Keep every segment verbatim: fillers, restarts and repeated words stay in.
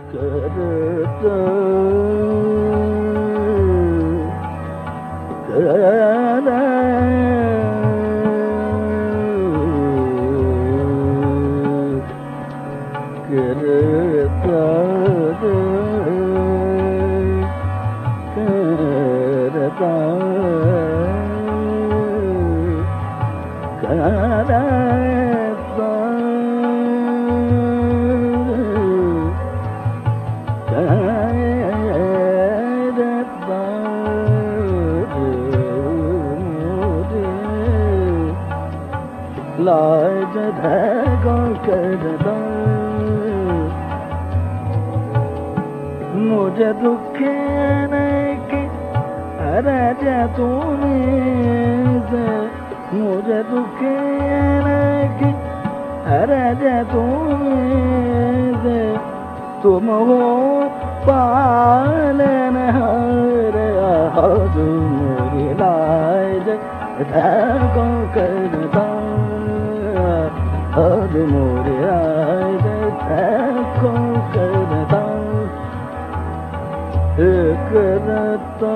करता करता लाज धैर्य करता मुझे दुखे नहीं राजा तूने से मुझे दुखे नहीं राजा तूने से तुम हो पालन हर मेरी लाज धैर्य करता हर मोरे आए को करता करता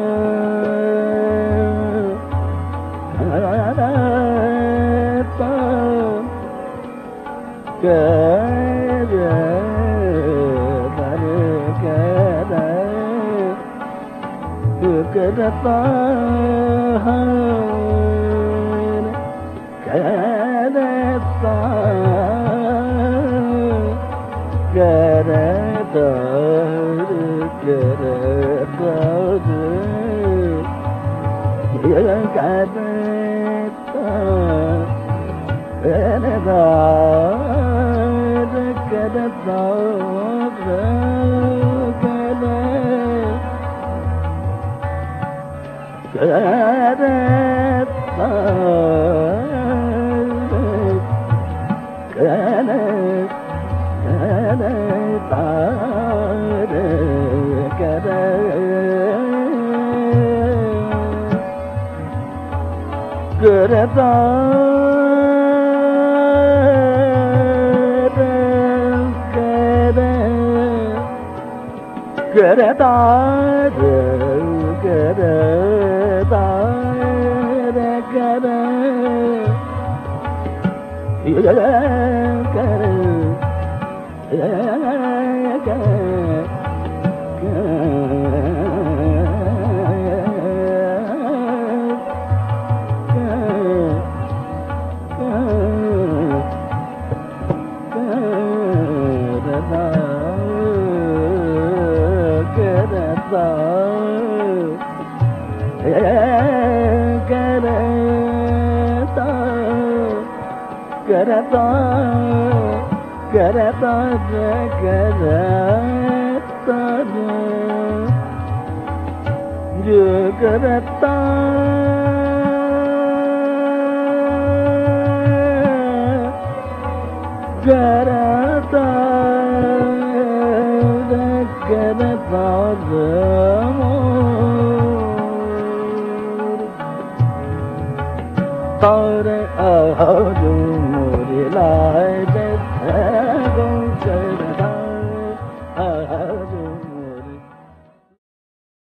करता करता करता करता करता करता करता करता करता करता जो करता करता करता तारे आओ जो मोरे लाए करता